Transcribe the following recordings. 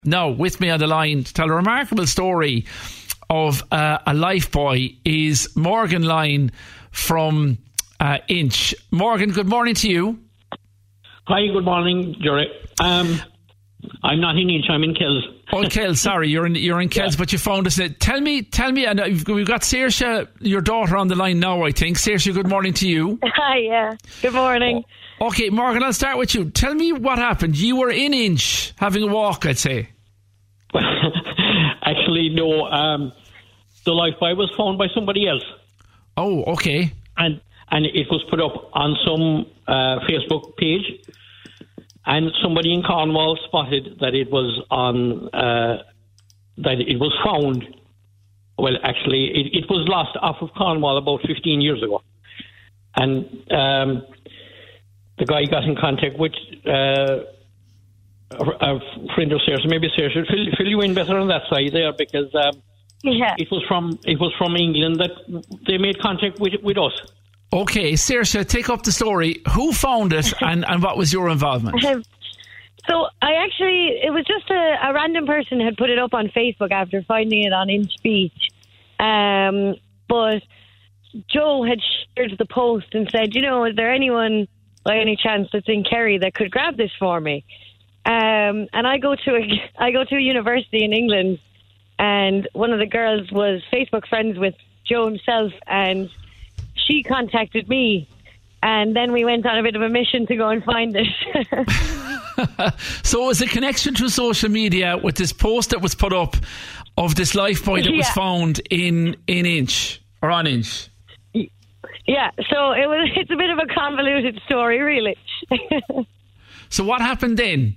Now, with me on the line to tell a remarkable story of a life buoy is Morgan Lyon from Inch. Morgan, good morning to you. Hi, good morning, Jerry. I'm not in Inch, I'm in Kells. Oh, Kells, sorry, you're in Kells, but you found us. Tell me, and we've got Saoirse, your daughter, on the line now, I think. Saoirse, good morning to you. Hi, yeah. Good morning. Okay, Morgan, I'll start with you. Tell me what happened. You were in Inch having a walk, I'd say. Actually, no. The life buoy was found by somebody else. Oh, okay. And it was put up on some Facebook page. And somebody in Cornwall spotted that it was on, that it was found. Well, actually, it was lost off of Cornwall about 15 years ago. And the guy got in contact with a friend of Saoirse. Maybe Saoirse should fill you in better on that side there, because it was from England that they made contact with us. Okay, Saoirse, take up the story. Who found it and what was your involvement? So it was just a random person had put it up on Facebook after finding it on Inch Beach. But Joe had shared the post and said, is there anyone by any chance that's in Kerry that could grab this for me? And I go to a university in England, and one of the girls was Facebook friends with Joe himself, and she contacted me, and then we went on a bit of a mission to go and find it. So it was a connection to social media with this post that was put up of this life buoy that was found in Inch, or on Inch. Yeah, so it's a bit of a convoluted story, really. So what happened then?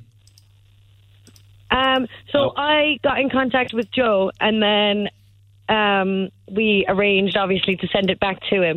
I got in contact with Joe, and then we arranged, obviously, to send it back to him.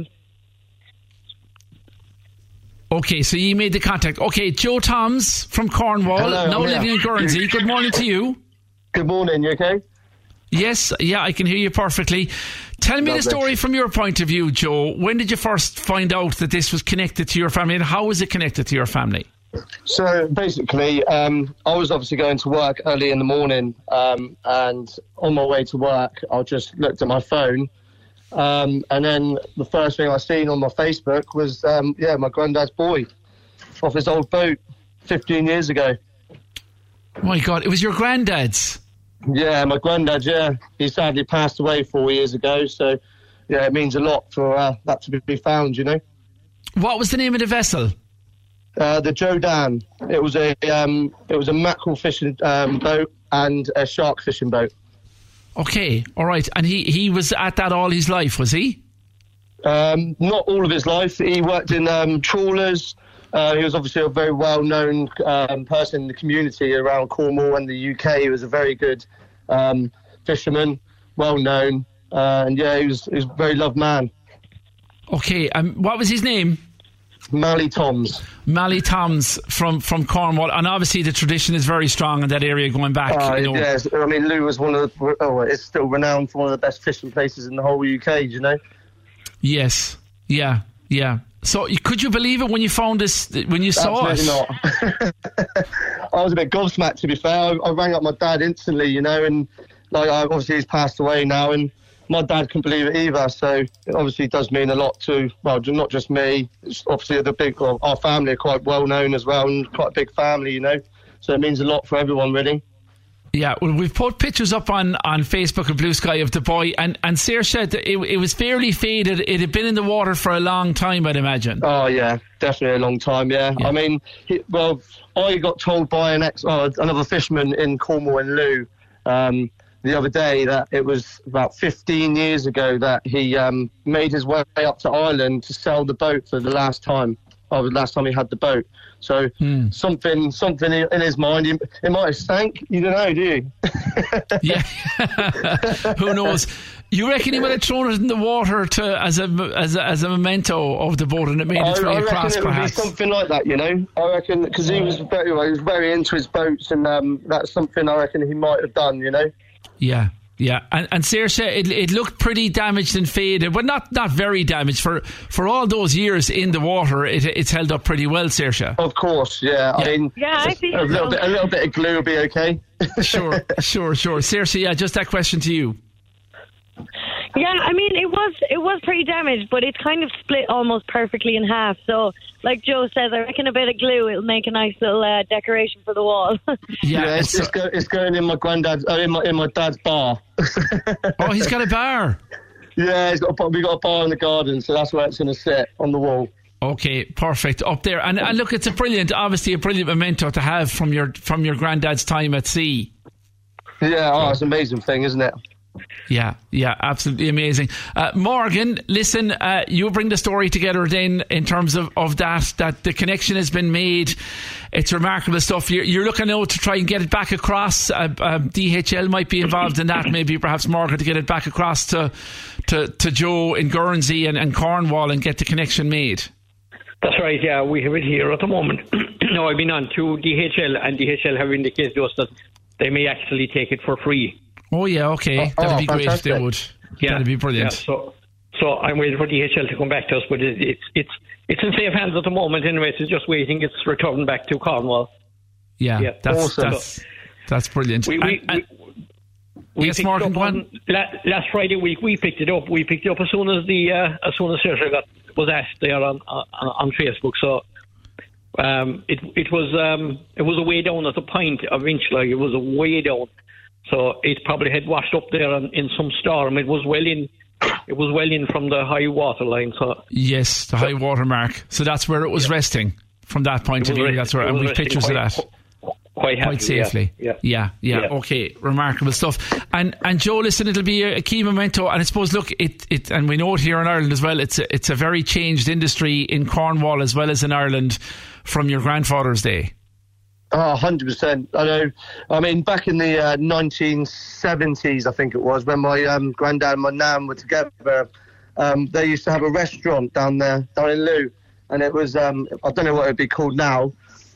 Okay, so you made the contact. Okay, Joe Toms from Cornwall, now living in Guernsey. Good morning to you. Good morning, you okay? Yes, yeah, I can hear you perfectly. Tell me the story from your point of view, Joe. When did you first find out that this was connected to your family, and how was it connected to your family? So basically, I was obviously going to work early in the morning, and on my way to work, I just looked at my phone, and then the first thing I seen on my Facebook was, my granddad's buoy off his old boat 15 years ago. Oh my God, it was your granddad's? Yeah, my granddad, he sadly passed away 4 years ago, so it means a lot for that to be found, What was the name of the vessel? The Joe Dan. It was a mackerel fishing boat and a shark fishing boat. Okay, all right. And he was at that all his life, was he? Not all of his life. He worked in trawlers. He was obviously a very well-known person in the community around Cornwall and the UK. He was a very good fisherman, well-known. And he was a very loved man. Okay, what was his name? Mally Toms. Mally Toms from Cornwall, and obviously the tradition is very strong in that area going back. Yes, I mean, Lou was it's still renowned for one of the best fishing places in the whole UK, Yes, yeah. So could you believe it when you found this, when you saw it? Absolutely not. I was a bit gobsmacked, to be fair. I rang up my dad instantly, and obviously he's passed away now, and my dad couldn't believe it either, so it obviously does mean a lot to, not just me. It's obviously our family are quite well known as well, and quite a big family, so it means a lot for everyone, really. Yeah, well, we've put pictures up on Facebook and Blue Sky of the buoy, and Saoirse said it was fairly faded. It had been in the water for a long time, I'd imagine. Oh, yeah, definitely a long time, yeah. I mean, I got told by another fisherman in Cornwall and Lou, the other day that it was about 15 years ago that he made his way up to Ireland to sell the boat for the last time he had the boat. So something in his mind, it might have sank. You don't know, do you? Yeah. Who knows? You reckon he might have thrown it in the water as a memento of the boat, and it made its way across, perhaps? I reckon it would be something like that, I reckon, because he was very into his boats, and that's something I reckon he might have done, Yeah. And Saoirse, it looked pretty damaged and faded, but not very damaged. For all those years in the water, it's held up pretty well, Saoirse. Of course, yeah. I mean, I think a little bit of glue will be okay. Sure. Seriously, yeah, just that question to you. Yeah, I mean, it was pretty damaged, but it's kind of split almost perfectly in half. So, like Joe says, I reckon a bit of glue, it'll make a nice little decoration for the wall. Yeah, it's going in my granddad's, in my dad's bar. Oh, he's got a bar. Yeah, we got a bar in the garden, so that's where it's going to sit, on the wall. Okay, perfect. Up there, and look, it's obviously a brilliant memento to have from your granddad's time at sea. Yeah, it's an amazing thing, isn't it? Yeah, absolutely amazing. Morgan, listen, you bring the story together then in terms of that the connection has been made. It's remarkable stuff. You're looking out to try and get it back across. DHL might be involved in that, maybe perhaps Morgan, to get it back across to Joe in Guernsey and Cornwall and get the connection made. That's right, yeah, we have it here at the moment. No, I've been on to DHL, and DHL have indicated to us that they may actually take it for free. Oh yeah, okay. That'd be great if they would. Yeah, that'd be brilliant. Yeah, so I'm waiting for DHL to come back to us, but it's in safe hands at the moment anyway. It's just waiting. It's returned back to Cornwall. Yeah. That's awesome. That's brilliant. We yes, Morgan, last Friday week we picked it up. We picked it up as soon as Saoirse was asked there on Facebook. So it was a way down at the point of Inchlag. It was a way down. So it probably had washed up there in some storm. It was well in from the high water line. So yes, the high water mark. So that's where it was resting from that point of view. That's where, and we've pictures of that. Quite safely. Yeah. Okay, remarkable stuff. And Joe, listen, it'll be a key memento. And I suppose, look, it and we know it here in Ireland as well. It's a very changed industry in Cornwall as well as in Ireland from your grandfather's day. Oh, 100%. I know. I mean, back in the 1970s, I think it was, when my granddad and my nan were together, they used to have a restaurant down in Lou, and it was, I don't know what it would be called now,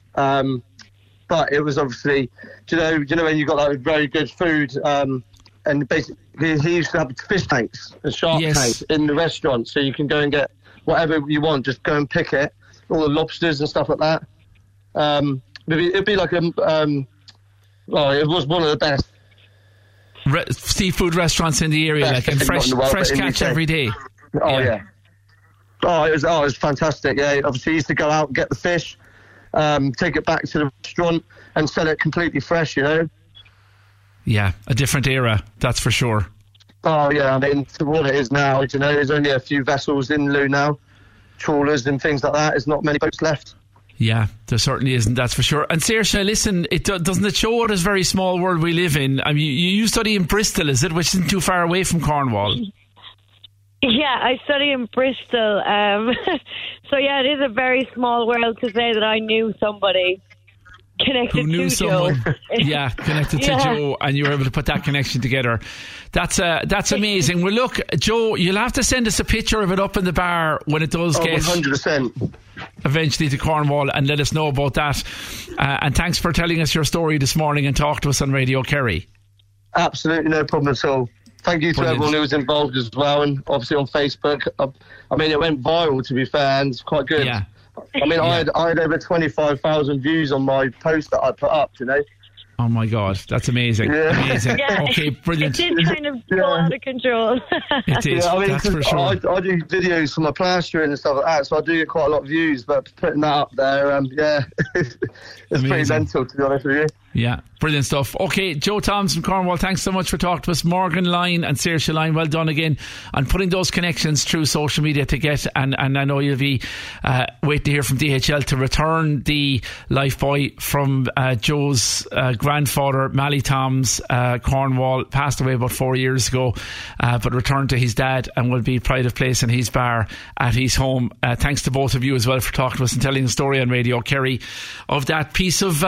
but it was obviously, do you know when you got like very good food, and basically he used to have fish tanks and shark tanks in the restaurant, so you can go and get whatever you want, just go and pick it, all the lobsters and stuff like that. It'd be like it was one of the best seafood restaurants in the area, like, and fresh catch every day. Oh yeah. Oh, it was fantastic. Yeah, obviously, he used to go out and get the fish, take it back to the restaurant, and sell it completely fresh. You know. Yeah, a different era, that's for sure. Oh yeah, I mean, to what it is now, there's only a few vessels in Lou now, trawlers and things like that. There's not many boats left. Yeah, there certainly isn't, that's for sure. And Saoirse, listen, doesn't it show what a very small world we live in? I mean, you study in Bristol, is it, which isn't too far away from Cornwall? Yeah, I study in Bristol. So yeah, it is a very small world to say that I knew somebody connected to Joe. Yeah, connected to Joe, and you were able to put that connection together. That's amazing. Well, look, Joe, you'll have to send us a picture of it up in the bar when it does get 100%. Eventually to Cornwall, and let us know about that. And thanks for telling us your story this morning and talk to us on Radio Kerry. Absolutely no problem at all. Thank you to everyone who was involved as well, and obviously on Facebook. I mean, it went viral, to be fair, and it's quite good. Yeah. I mean, I had over 25,000 views on my post that I put up, Oh my God, that's amazing. Yeah. Amazing. Yeah. Okay, brilliant. It did kind of go out of control. It is, I mean, that's for sure. I do videos for my plastering and stuff like that, so I do get quite a lot of views, but putting that up there, it's pretty mental, to be honest with you. Yeah, brilliant stuff. Okay, Joe Thoms from Cornwall, thanks so much for talking to us. Morgan Lyne and Saoirse Lyne, well done again on putting those connections through social media to get, and I know you'll be waiting to hear from DHL to return the Lifebuoy from Joe's grandfather, Mally Thoms, Cornwall, passed away about 4 years ago, but returned to his dad and will be pride of place in his bar at his home. Thanks to both of you as well for talking to us and telling the story on Radio Kerry of that piece of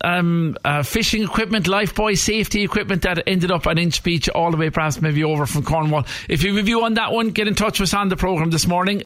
fishing equipment, Lifebuoy safety equipment that ended up at Inch Beach all the way perhaps maybe over from Cornwall. If you have a view on that one, get in touch with us on the programme this morning.